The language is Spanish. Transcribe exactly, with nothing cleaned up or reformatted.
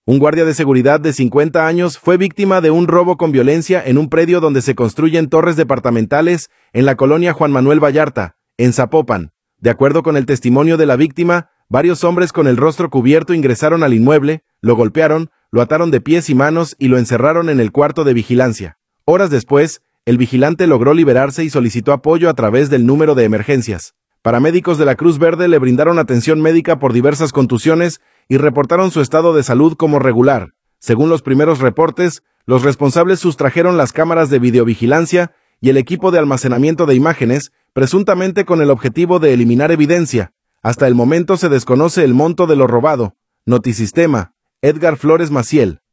Un guardia de seguridad de cincuenta años fue víctima de un robo con violencia en un predio donde se construyen torres departamentales en la colonia Juan Manuel Vallarta, en Zapopan. De acuerdo con el testimonio de la víctima, varios hombres con el rostro cubierto ingresaron al inmueble, lo golpearon, lo ataron de pies y manos y lo encerraron en el cuarto de vigilancia. Horas después, el vigilante logró liberarse y solicitó apoyo a través del número de emergencias. Paramédicos de la Cruz Verde le brindaron atención médica por diversas contusiones y reportaron su estado de salud como regular. Según los primeros reportes, los responsables sustrajeron las cámaras de videovigilancia y el equipo de almacenamiento de imágenes, presuntamente con el objetivo de eliminar evidencia. Hasta el momento se desconoce el monto de lo robado. Notisistema, Edgar Flores Maciel.